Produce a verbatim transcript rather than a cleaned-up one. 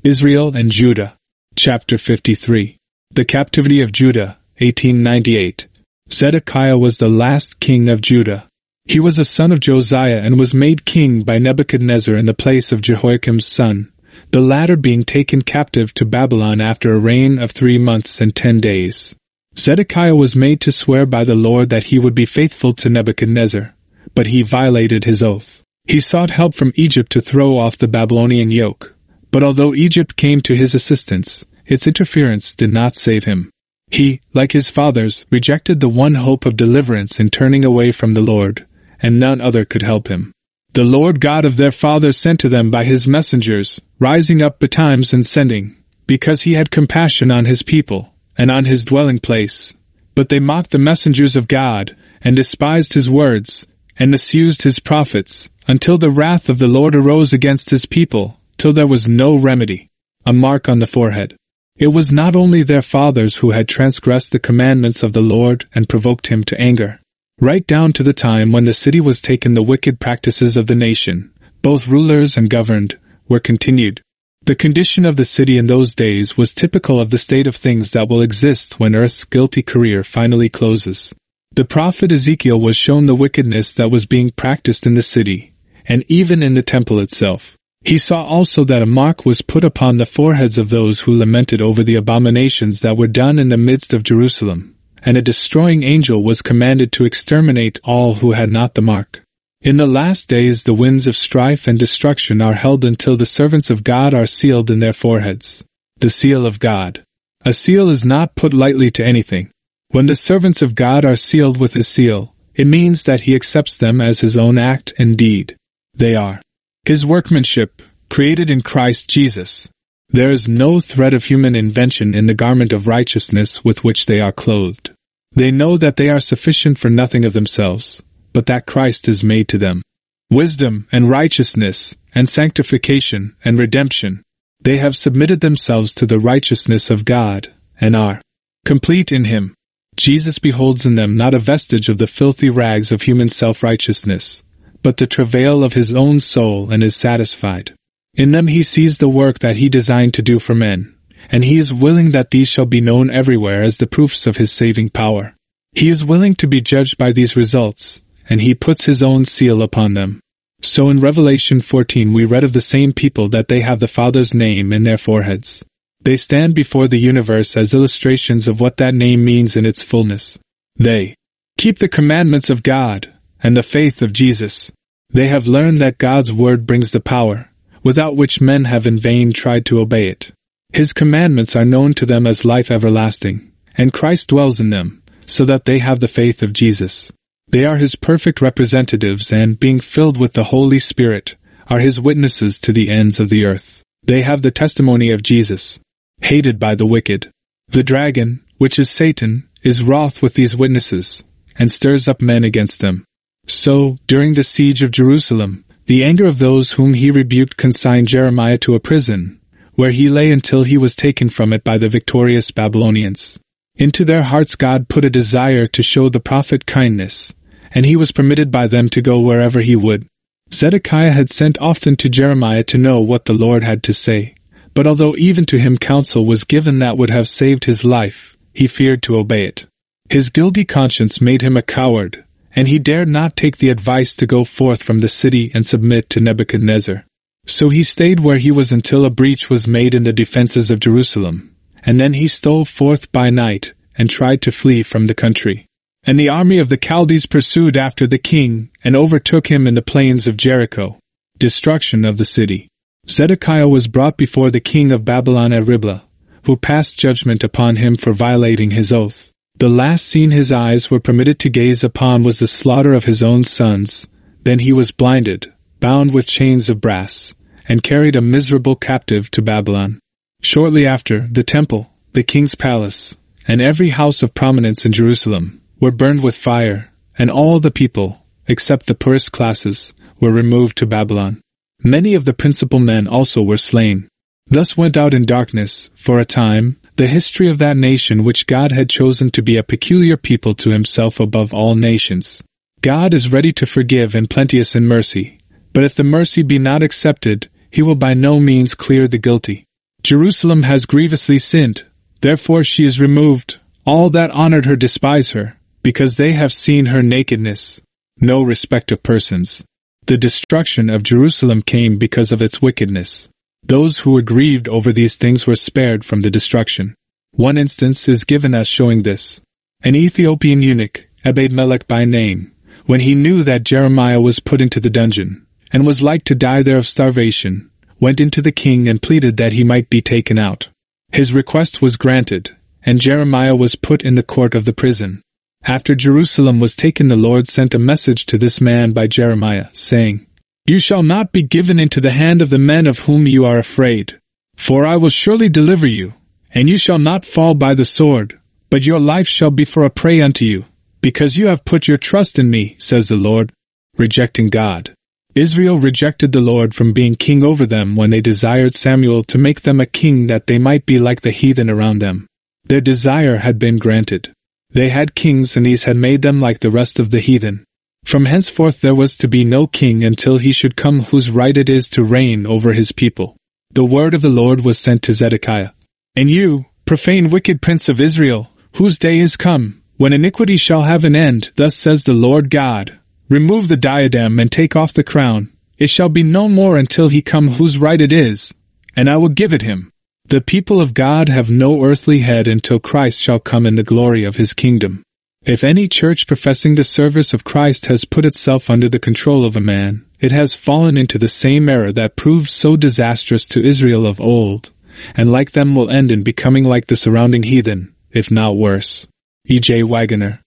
Israel and Judah. Chapter fifty-three. The Captivity of Judah, eighteen ninety-eight. Zedekiah was the last king of Judah. He was a son of Josiah and was made king by Nebuchadnezzar in the place of Jehoiakim's son, the latter being taken captive to Babylon after a reign of three months and ten days. Zedekiah was made to swear by the Lord that he would be faithful to Nebuchadnezzar, but he violated his oath. He sought help from Egypt to throw off the Babylonian yoke, but although Egypt came to his assistance, its interference did not save him. He, like his fathers, rejected the one hope of deliverance in turning away from the Lord, and none other could help him. The Lord God of their fathers sent to them by his messengers, rising up betimes and sending, because he had compassion on his people, and on his dwelling place. But they mocked the messengers of God, and despised his words, and misused his prophets, until the wrath of the Lord arose against his people, till there was no remedy. A mark on the forehead. It was not only their fathers who had transgressed the commandments of the Lord and provoked him to anger. Right down to the time when the city was taken, the wicked practices of the nation, both rulers and governed, were continued. The condition of the city in those days was typical of the state of things that will exist when Earth's guilty career finally closes. The prophet Ezekiel was shown the wickedness that was being practiced in the city, and even in the temple itself. He saw also that a mark was put upon the foreheads of those who lamented over the abominations that were done in the midst of Jerusalem, and a destroying angel was commanded to exterminate all who had not the mark. In the last days the winds of strife and destruction are held until the servants of God are sealed in their foreheads. The seal of God. A seal is not put lightly to anything. When the servants of God are sealed with his seal, it means that he accepts them as his own act and deed. They are his workmanship, created in Christ Jesus. There is no thread of human invention in the garment of righteousness with which they are clothed. They know that they are sufficient for nothing of themselves, but that Christ is made to them. Wisdom and righteousness and sanctification and redemption. They have submitted themselves to the righteousness of God, and are complete in him. Jesus beholds in them not a vestige of the filthy rags of human self-righteousness, but the travail of his own soul, and is satisfied. In them he sees the work that he designed to do for men, and he is willing that these shall be known everywhere as the proofs of his saving power. He is willing to be judged by these results, and he puts his own seal upon them. So in Revelation fourteen we read of the same people that they have the Father's name in their foreheads. They stand before the universe as illustrations of what that name means in its fullness. They keep the commandments of God and the faith of Jesus. They have learned that God's word brings the power, without which men have in vain tried to obey it. His commandments are known to them as life everlasting, and Christ dwells in them, so that they have the faith of Jesus. They are his perfect representatives and, being filled with the Holy Spirit, are his witnesses to the ends of the earth. They have the testimony of Jesus, hated by the wicked. The dragon, which is Satan, is wroth with these witnesses, and stirs up men against them. So, during the siege of Jerusalem, the anger of those whom he rebuked consigned Jeremiah to a prison, where he lay until he was taken from it by the victorious Babylonians. Into their hearts God put a desire to show the prophet kindness, and he was permitted by them to go wherever he would. Zedekiah had sent often to Jeremiah to know what the Lord had to say, but although even to him counsel was given that would have saved his life, he feared to obey it. His guilty conscience made him a coward, and he dared not take the advice to go forth from the city and submit to Nebuchadnezzar. So he stayed where he was until a breach was made in the defenses of Jerusalem, and then he stole forth by night and tried to flee from the country. And the army of the Chaldees pursued after the king and overtook him in the plains of Jericho. Destruction of the city. Zedekiah was brought before the king of Babylon at Riblah, who passed judgment upon him for violating his oath. The last scene his eyes were permitted to gaze upon was the slaughter of his own sons. Then he was blinded, bound with chains of brass, and carried a miserable captive to Babylon. Shortly after, the temple, the king's palace, and every house of prominence in Jerusalem were burned with fire, and all the people, except the poorest classes, were removed to Babylon. Many of the principal men also were slain. Thus went out in darkness, for a time, the history of that nation which God had chosen to be a peculiar people to himself above all nations. God is ready to forgive and plenteous in mercy, but if the mercy be not accepted, he will by no means clear the guilty. Jerusalem has grievously sinned, therefore she is removed. All that honored her despise her, because they have seen her nakedness. No respect of persons. The destruction of Jerusalem came because of its wickedness. Those who were grieved over these things were spared from the destruction. One instance is given as showing this. An Ethiopian eunuch, Ebed-melech by name, when he knew that Jeremiah was put into the dungeon, and was like to die there of starvation, went into the king and pleaded that he might be taken out. His request was granted, and Jeremiah was put in the court of the prison. After Jerusalem was taken, the Lord sent a message to this man by Jeremiah, saying, "You shall not be given into the hand of the men of whom you are afraid. For I will surely deliver you, and you shall not fall by the sword, but your life shall be for a prey unto you, because you have put your trust in me, says the Lord." Rejecting God. Israel rejected the Lord from being king over them when they desired Samuel to make them a king that they might be like the heathen around them. Their desire had been granted. They had kings, and these had made them like the rest of the heathen. From henceforth there was to be no king until he should come whose right it is to reign over his people. The word of the Lord was sent to Zedekiah. "And you, profane wicked prince of Israel, whose day is come, when iniquity shall have an end, thus says the Lord God, remove the diadem and take off the crown. It shall be no more until he come whose right it is, and I will give it him." The people of God have no earthly head until Christ shall come in the glory of his kingdom. If any church professing the service of Christ has put itself under the control of a man, it has fallen into the same error that proved so disastrous to Israel of old, and like them will end in becoming like the surrounding heathen, if not worse. E J Wagoner.